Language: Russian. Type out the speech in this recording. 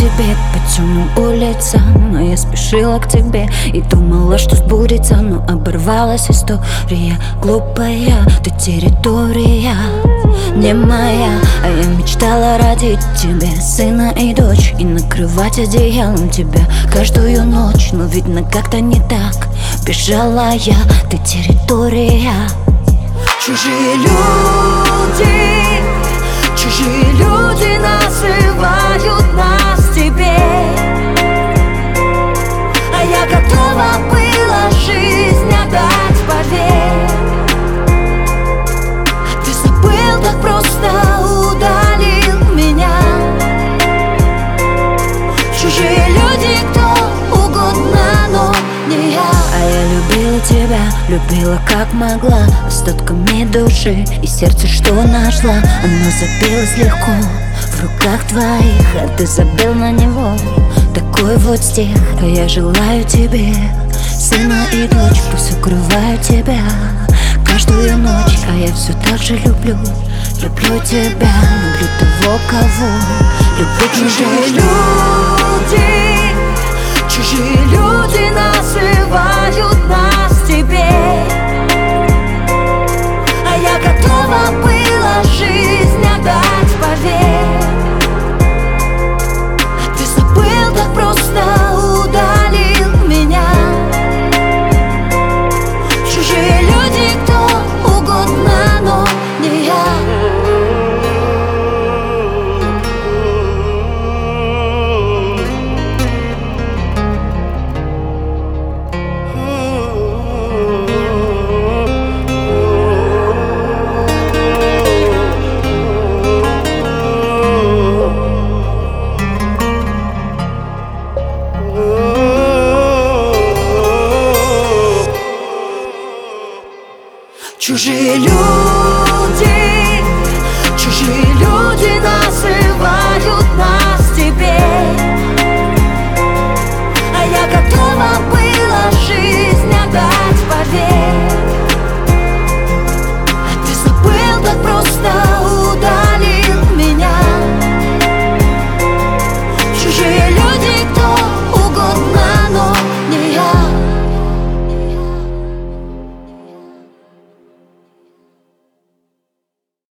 тебе по темным улицам, но я спешила к тебе и думала, что сбудется, но оборвалась история глупая. Ты территория не моя, а я мечтала родить тебе сына и дочь и накрывать одеялом тебя каждую ночь. Но видно, как-то не так. Бежала я, ты территория. Чужие люди называют нас теперь, а я готова была жизнь отдать, поверь. А ты забыл, так просто удалил меня. Чужие люди, кто угодно, но не я. А я любила тебя, любила как могла, остатками души и сердце, что нашла. Оно забилось легко в руках твоих, а ты забил на него. Такой вот стих. А я желаю тебе сына и дочь, пусть укрываю тебя каждую ночь. А я все так же люблю тебя, люблю того, кого любить не должна. Чужие люди называют нас теперь, а я готова была жизнь отдать, поверь. А ты забыл, так просто удалил меня. Чужие люди, кто угодно, но не я. Чужие люди